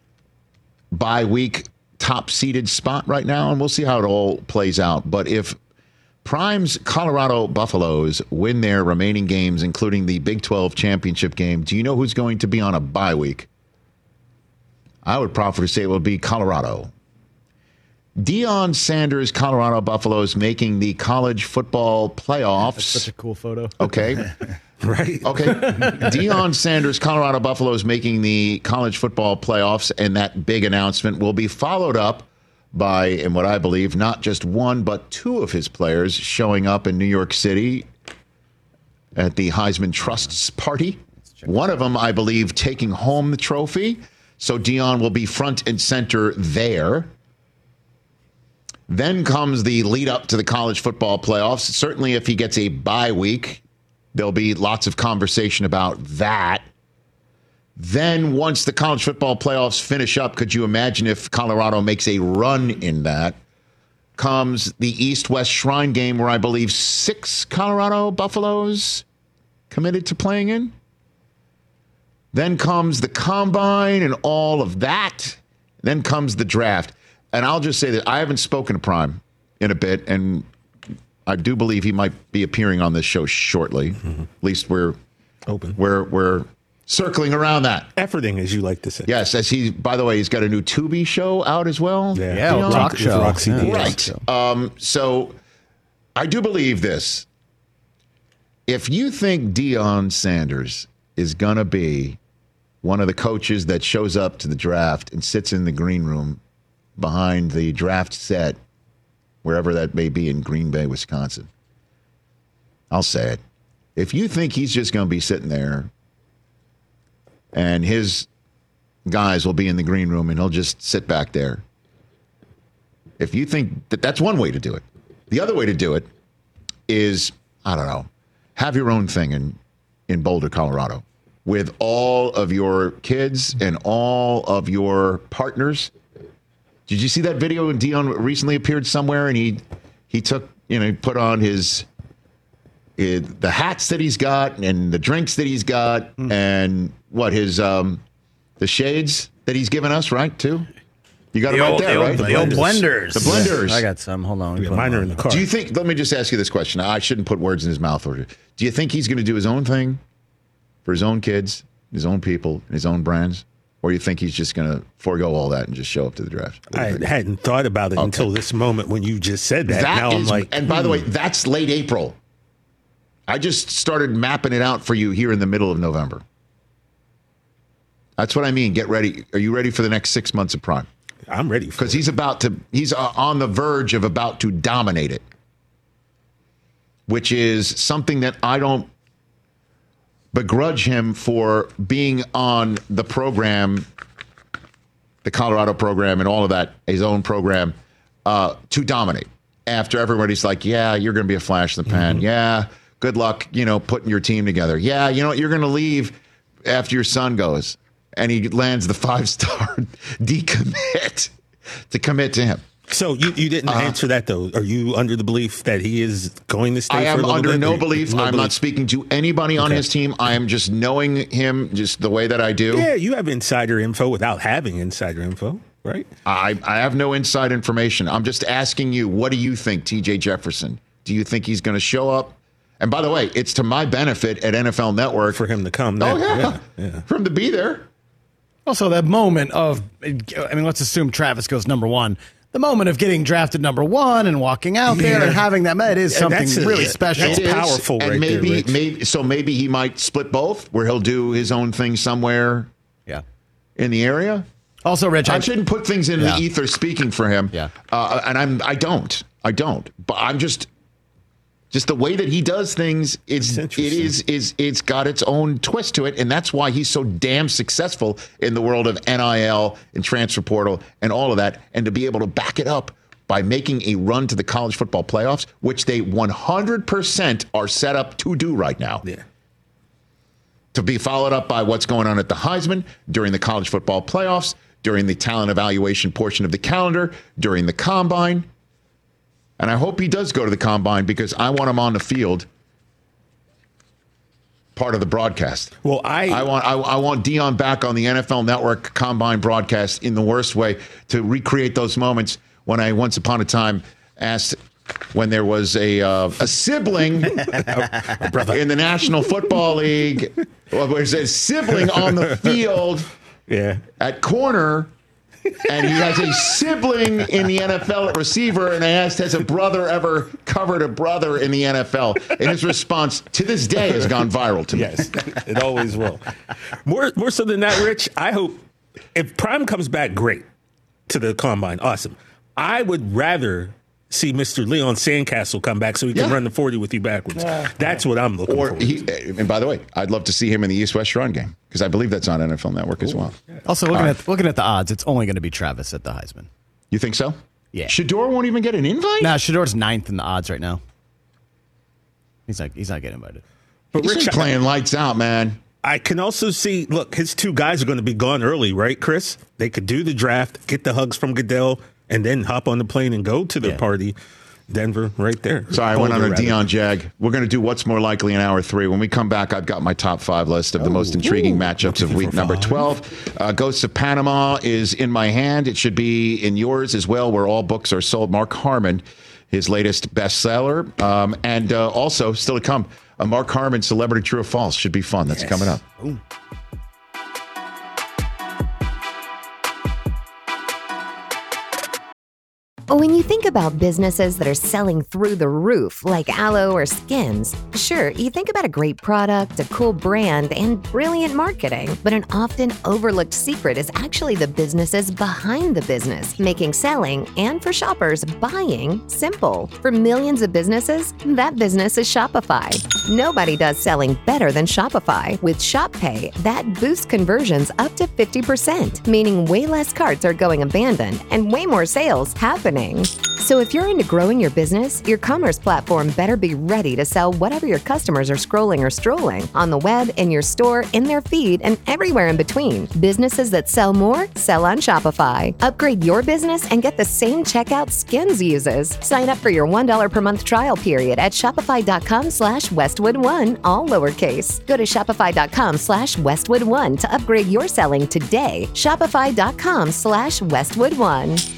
bye week top-seeded spot right now, and we'll see how it all plays out. But if Prime's Colorado Buffaloes win their remaining games, including the Big 12 championship game, do you know who's going to be on a bye week? I would proffer to say it will be Colorado. Deion Sanders' Colorado Buffaloes making the college football playoffs. That's such a cool photo. Okay. Right. Okay. Deion Sanders' Colorado Buffaloes making the college football playoffs, and that big announcement will be followed up by, in what I believe, not just one, but two of his players showing up in New York City at the Heisman Trust's party. One of them, I believe, taking home the trophy. So Deion will be front and center there. Then comes the lead up to the college football playoffs. Certainly if he gets a bye week, there'll be lots of conversation about that. Then once the college football playoffs finish up, could you imagine if Colorado makes a run in that? Comes the East-West Shrine game where I believe 6 Colorado Buffaloes committed to playing in. Then comes the combine and all of that. Then comes the draft. And I'll just say that I haven't spoken to Prime in a bit, and I do believe he might be appearing on this show shortly. Mm-hmm. At least we're open. We're circling around that. Efforting, as you like to say. Yes, as by the way, he's got a new Tubi show out as well. Yeah, talk show. Roxy yeah. Right. So I do believe this. If you think Deion Sanders is going to be one of the coaches that shows up to the draft and sits in the green room behind the draft set, wherever that may be in Green Bay, Wisconsin, I'll say it. If you think he's just going to be sitting there and his guys will be in the green room and he'll just sit back there, if you think that that's one way to do it. The other way to do it is, I don't know, have your own thing in Boulder, Colorado, with all of your kids and all of your partners. Did you see that video when Deion recently appeared somewhere and he took, put on the hats that he's got and the drinks that he's got and the shades that he's given us, right, too? You got it right there, right? The old blenders. The blenders. I got some. Hold on. Mine are in the car. Do you think, let me just ask you this question. I shouldn't put words in his mouth. Do you think he's going to do his own thing for his own kids, his own people, his own brands? Or you think he's just going to forego all that and just show up to the draft? I hadn't thought about it until this moment when you just said that. Now I'm like, and by the way, that's late April. I just started mapping it out for you here in the middle of November. That's what I mean. Get ready. Are you ready for the next 6 months of Prime? I'm ready. Because he's on the verge of about to dominate it, which is something that I don't begrudge him for being on the program, the Colorado program and all of that, his own program, to dominate. After everybody's like, yeah, you're going to be a flash in the pan. Mm-hmm. Yeah, good luck, putting your team together. Yeah, you know what, you're going to leave after your son goes. And he lands the 5-star decommit to commit to him. So you didn't answer that, though. Are you under the belief that he is going to stay for a little bit? I am under no belief. I'm not speaking to anybody on his team. I am just knowing him just the way that I do. Yeah, you have insider info without having insider info, right? I have no inside information. I'm just asking you, what do you think, TJ Jefferson? Do you think he's going to show up? And by the way, it's to my benefit at NFL Network. For him to come. Yeah. For him to be there. Also, that moment of, let's assume Travis goes number 1. The moment of getting drafted number 1 and walking out there and having that, it is something really special. It's powerful, and right maybe he might split both, where he'll do his own thing somewhere in the area. Also, Rich, I shouldn't put things in the ether speaking for him. Yeah. And I don't. But I'm just the way that he does things, it's got its own twist to it, and that's why he's so damn successful in the world of NIL and transfer portal and all of that, and to be able to back it up by making a run to the college football playoffs, which they 100% are set up to do right now. Yeah. To be followed up by what's going on at the Heisman, during the college football playoffs, during the talent evaluation portion of the calendar, during the combine. And I hope he does go to the combine, because I want him on the field part of the broadcast. Well, I want Dion back on the NFL Network Combine broadcast in the worst way to recreate those moments when I once upon a time asked when there was a sibling in the National Football League. Well, there's a sibling on the field at corner. And he has a sibling in the NFL at receiver, and I asked, has a brother ever covered a brother in the NFL? And his response to this day has gone viral to me. Yes, it always will. More so than that, Rich, I hope if Prime comes back great to the Combine, awesome. I would rather see Mr. Leon Sandcastle come back so he can run the 40 with you backwards. That's what I'm looking for. And by the way, I'd love to see him in the East-West Run game because I believe that's on NFL Network as well. Also, looking at the odds, it's only going to be Travis at the Heisman. You think so? Yeah. Shador won't even get an invite? No, Shador's 9th in the odds right now. He's not getting invited. But Rich playing lights out, man. I can also see, look, his two guys are going to be gone early, right, Chris? They could do the draft, get the hugs from Goodell, and then hop on the plane and go to the party. Denver, right there. Sorry, I went on a Dion jag. We're going to do what's more likely in hour 3. When we come back, I've got my top 5 list of the most intriguing matchups of week number 12. Ghosts of Panama is in my hand. It should be in yours as well, where all books are sold. Mark Harmon, his latest bestseller. And also, still to come, a Mark Harmon Celebrity True or False. Should be fun. That's coming up. Ooh. When you think about businesses that are selling through the roof, like Aloe or Skims, sure, you think about a great product, a cool brand, and brilliant marketing. But an often overlooked secret is actually the businesses behind the business, making selling, and for shoppers, buying, simple. For millions of businesses, that business is Shopify. Nobody does selling better than Shopify. With Shop Pay, that boosts conversions up to 50%, meaning way less carts are going abandoned and way more sales happening. So if you're into growing your business, your commerce platform better be ready to sell whatever your customers are scrolling or strolling on the web, in your store, in their feed, and everywhere in between. Businesses that sell more, sell on Shopify. Upgrade your business and get the same checkout Skims uses. Sign up for your $1 per month trial period at shopify.com/Westwood1, all lowercase. Go to shopify.com/Westwood1 to upgrade your selling today. Shopify.com/Westwood1.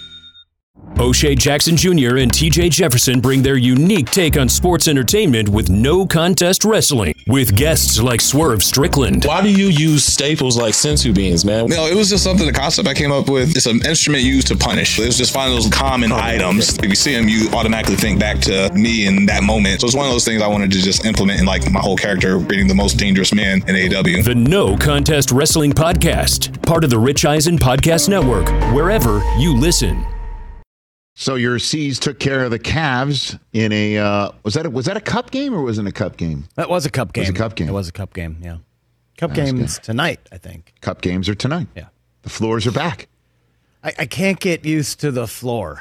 O'Shea Jackson Jr. and TJ Jefferson bring their unique take on sports entertainment with no contest wrestling, with guests like Swerve Strickland. Why do you use staples like sensu beans, man? No, it was just something, the concept I came up with. It's an instrument used to punish. It was just finding those common items. If you see them, you automatically think back to me in that moment. So it's one of those things I wanted to just implement in like my whole character, being the most dangerous man in AEW. The No Contest Wrestling Podcast, part of the Rich Eisen Podcast Network, wherever you listen. So your C's took care of the Cavs in a was that a cup game or wasn't a cup game? That was a cup game. It was a cup game. It was a cup game. Yeah, cup games tonight. I think cup games are tonight. Yeah, the floors are back. I can't get used to the floor.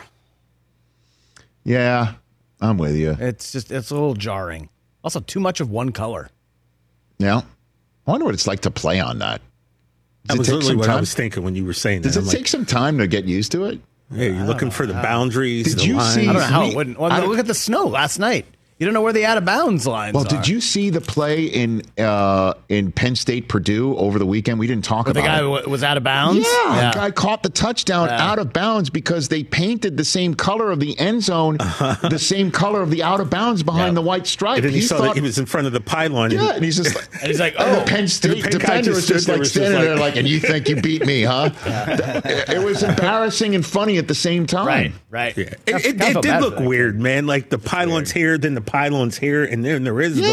Yeah, I'm with you. It's a little jarring. Also, too much of one color. Yeah, I wonder what it's like to play on that. That was literally what I was thinking when you were saying that. Does it take some time to get used to it? Yeah, you're looking for the boundaries. Did you see? I don't know how it wouldn't. Well, look at the snow last night. You don't know where the out of bounds lines are. Well, did you see the play in Penn State Purdue over the weekend? We didn't talk about it. The guy was out of bounds? Yeah, the guy caught the touchdown out of bounds because they painted the same color of the end zone, the same color of the out of bounds behind the white stripe. And then he saw that he was in front of the pylon. Yeah, and he's just like, and he's like, oh. And the Penn State defender was just like standing there like, and you think you beat me, huh? It was embarrassing and funny at the same time. Right. Yeah. It did look weird, man. Like the pylon's here, then the pylon's here, and then there is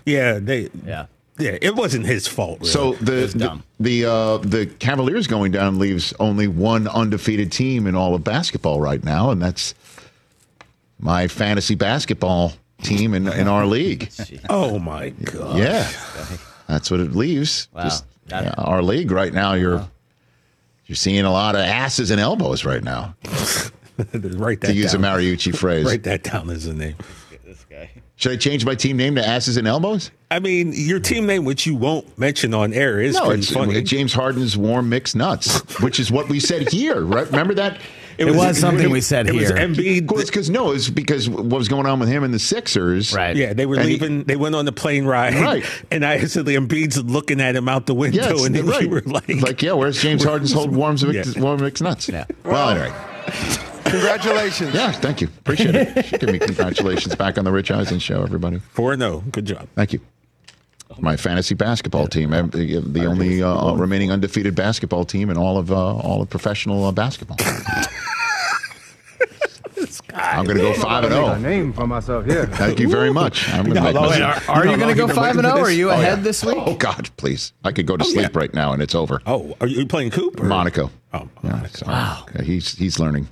it wasn't his fault. Really. So the Cavaliers going down leaves only one undefeated team in all of basketball right now, and that's my fantasy basketball team in our league. Oh my God! Yeah, that's what it leaves. Wow. Just our league right now. You're seeing a lot of asses and elbows right now. Write that to use down. a Mariucci phrase. Write that down as a name. This guy. Should I change my team name to Asses and Elbows? I mean, your team name, which you won't mention on air, is pretty funny. James Harden's Warm Mixed Nuts, which is what we said here. Right? Remember that? It was something we said it here. Was Embiid. It's because what was going on with him and the Sixers. Right. Yeah, they were leaving. They went on the plane ride. Right. And I said, Embiid's looking at him out the window. Yes, and then right. you were like, where's James Harden's hold warm mixed nuts? Yeah. Well, anyway. Congratulations. Yeah, thank you. Appreciate it. Give me congratulations back on the Rich Eisen show, everybody. 4-0. Good job. Thank you. My fantasy basketball team, the only remaining undefeated basketball team in all of professional basketball. I'm going to go 5-0. Name for myself here. Thank you very much. I'm going to make Wait, are you going to go 5-0? Are you ahead this week? Oh God, please! I could go to sleep right now and it's over. Oh, are you playing Coop? Or? Monaco. Oh, yeah, so, wow. He's learning.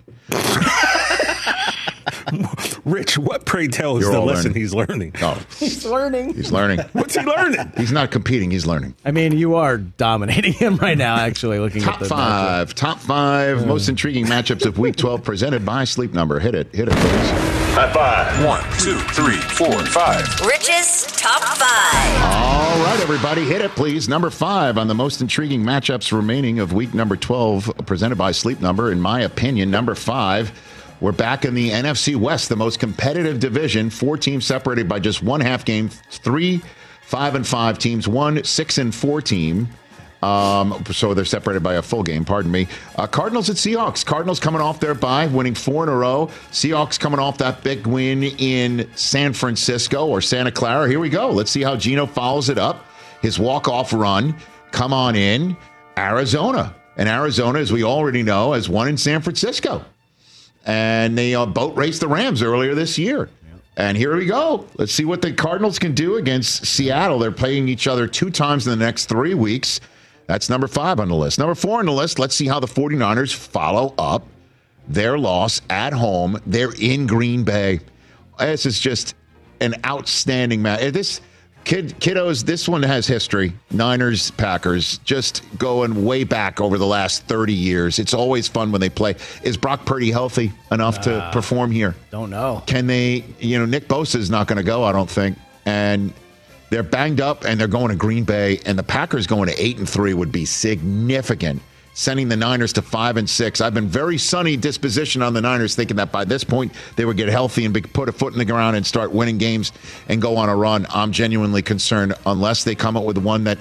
Rich, what pray tell is the lesson he's learning? Oh, he's learning. He's learning. What's he learning? He's not competing. He's learning. I mean, you are dominating him right now, actually, looking at the Top five most intriguing matchups of Week 12 presented by Sleep Number. Hit it, please. High five. 1, 2, 3, 4, 5. Rich's Top 5. All right, everybody, hit it, please. Number 5 on the most intriguing matchups remaining of Week number 12 presented by Sleep Number. In my opinion, number 5. We're back in the NFC West, the most competitive division. 4 teams separated by just one half game. 3 5-5 teams. 1 6-4 team. So they're separated by a full game. Pardon me. Cardinals at Seahawks. Cardinals coming off their bye, winning 4 in a row. Seahawks coming off that big win in San Francisco or Santa Clara. Here we go. Let's see how Geno follows it up. His walk-off run. Come on in. Arizona. And Arizona, as we already know, has won in San Francisco. And they boat raced the Rams earlier this year. And here we go. Let's see what the Cardinals can do against Seattle. They're playing each other 2 times in the next 3 weeks. That's number 5 on the list. Number 4 on the list, let's see how the 49ers follow up their loss at home. They're in Green Bay. This is just an outstanding match. Kiddos, this one has history. Niners, Packers, just going way back over the last 30 years. It's always fun when they play. Is Brock Purdy healthy enough to perform here? Don't know. Can they, Nick Bosa is not going to go, I don't think. And they're banged up and they're going to Green Bay. And the Packers going to 8-3 would be significant. Sending the Niners to 5-6. I've been very sunny disposition on the Niners, thinking that by this point they would get healthy and put a foot in the ground and start winning games and go on a run. I'm genuinely concerned unless they come up with one that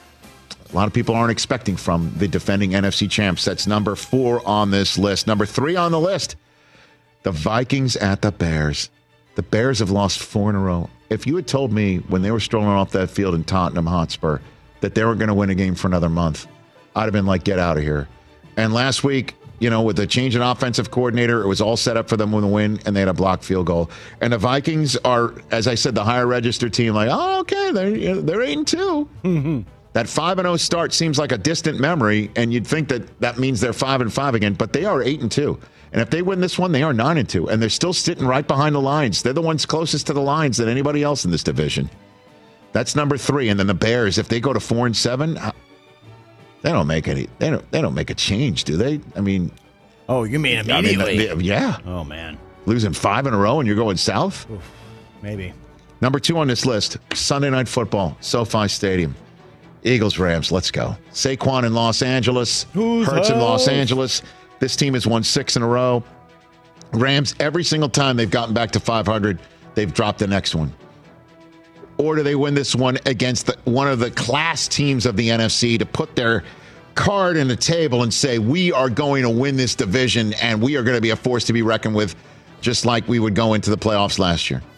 a lot of people aren't expecting from the defending NFC champs. That's number 4 on this list. Number 3 on the list, the Vikings at the Bears. The Bears have lost 4 in a row. If you had told me when they were strolling off that field in Tottenham Hotspur that they were going to win a game for another month, I'd have been like, get out of here. And last week, with the change in offensive coordinator, it was all set up for them with a win, and they had a blocked field goal. And the Vikings are, as I said, the higher register team, like, oh, okay, they're 8-2. Mm-hmm. That 5-0 start seems like a distant memory, and you'd think that means they're 5-5 again, but they are 8-2. And if they win this one, they are 9-2, and they're still sitting right behind the lines. They're the ones closest to the lines than anybody else in this division. That's number 3. And then the Bears, if they go to 4-7, they don't make any. They don't make a change, do they? I mean, oh, you mean immediately? Yeah. Oh man, losing 5 in a row and you're going south. Oof, maybe. Number 2 on this list: Sunday Night Football, SoFi Stadium. Eagles, Rams. Let's go. Saquon in Los Angeles. Hurts in Los Angeles. This team has won 6 in a row. Rams, every single time they've gotten back to 500, they've dropped the next one. Or do they win this one against one of the class teams of the NFC to put their card in the table and say, we are going to win this division and we are going to be a force to be reckoned with, just like we would go into the playoffs last year?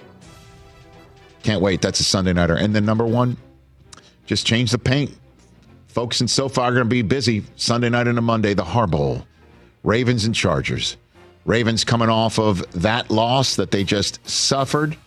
Can't wait. That's a Sunday nighter. And then number 1, just change the paint. Folks in SoFi are going to be busy Sunday night and a Monday, the Harbowl. Ravens and Chargers. Ravens coming off of that loss that they just suffered.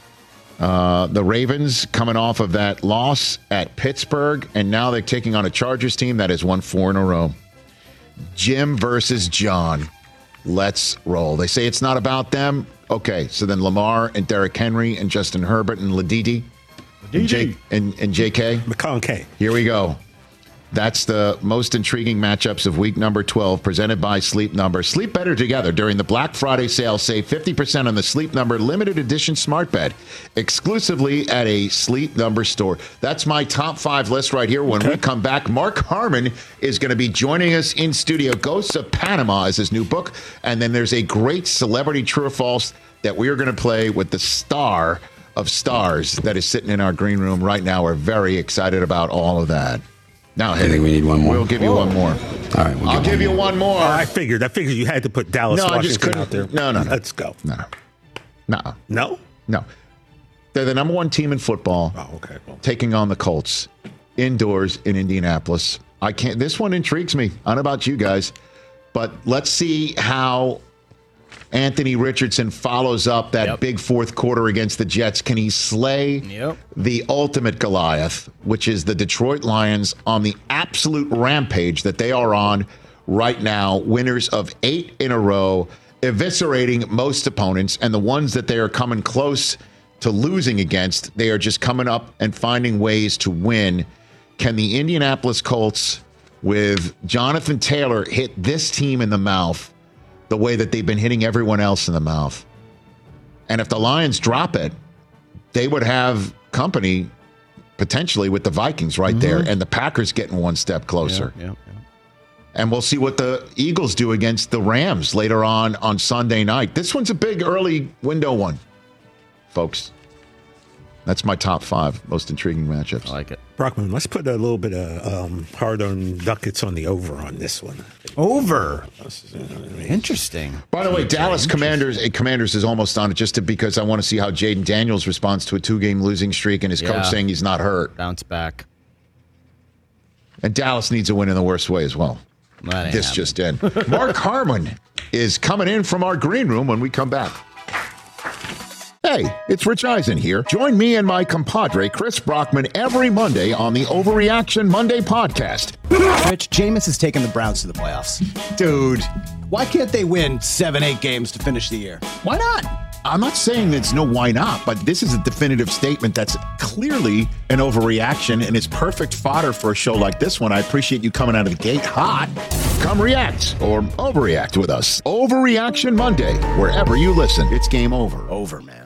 The Ravens coming off of that loss at Pittsburgh, and now they're taking on a Chargers team that has won 4 in a row. Jim versus John. Let's roll. They say it's not about them. Okay, so then Lamar and Derrick Henry and Justin Herbert and Ladidi and J.K. McConkey. Here we go. That's the most intriguing matchups of week number 12, presented by Sleep Number. Sleep better together during the Black Friday sale. Save 50% on the Sleep Number limited edition smart bed, exclusively at a Sleep Number store. That's my top 5 list right here. When we come back, Mark Harmon is going to be joining us in studio. Ghosts of Panama is his new book. And then there's a great celebrity true or false that we are going to play with the star of stars that is sitting in our green room right now. We're very excited about all of that. Now, I think we need one more. We'll give you one more. All right, I'll give you one more. I figured you had to put Dallas, No, I just Washington out couldn't. there. No. Let's go. No. No? They're the number 1 team in football. Oh, okay. Well. Taking on the Colts indoors in Indianapolis. This one intrigues me. I don't know about you guys, but let's see how Anthony Richardson follows up that big fourth quarter against the Jets. Can he slay the ultimate Goliath, which is the Detroit Lions, on the absolute rampage that they are on right now, winners of 8 in a row, eviscerating most opponents, and the ones that they are coming close to losing against, they are just coming up and finding ways to win. Can the Indianapolis Colts, with Jonathan Taylor, hit this team in the mouth the way that they've been hitting everyone else in the mouth? And if the Lions drop it, they would have company potentially with the Vikings right there, and the Packers getting one step closer. And we'll see what the Eagles do against the Rams later on Sunday night. This one's a big early window one, folks. That's my top 5 most intriguing matchups. I like it. Brockman, let's put a little bit of hard-earned ducats on the over on this one. Over? Interesting. By the way, Dallas Commanders is almost on it just because I want to see how Jaden Daniels responds to a 2-game losing streak and his coach saying he's not hurt. Bounce back. And Dallas needs a win in the worst way as well. This just in. Mark Harmon is coming in from our green room when we come back. Hey, it's Rich Eisen here. Join me and my compadre, Chris Brockman, every Monday on the Overreaction Monday podcast. Rich, Jameis has taken the Browns to the playoffs. Dude. Why can't they win 7-8 games to finish the year? Why not? I'm not saying there's no why not, but this is a definitive statement that's clearly an overreaction and is perfect fodder for a show like this one. I appreciate you coming out of the gate hot. Come react or overreact with us. Overreaction Monday, wherever you listen. It's game over. Over, man.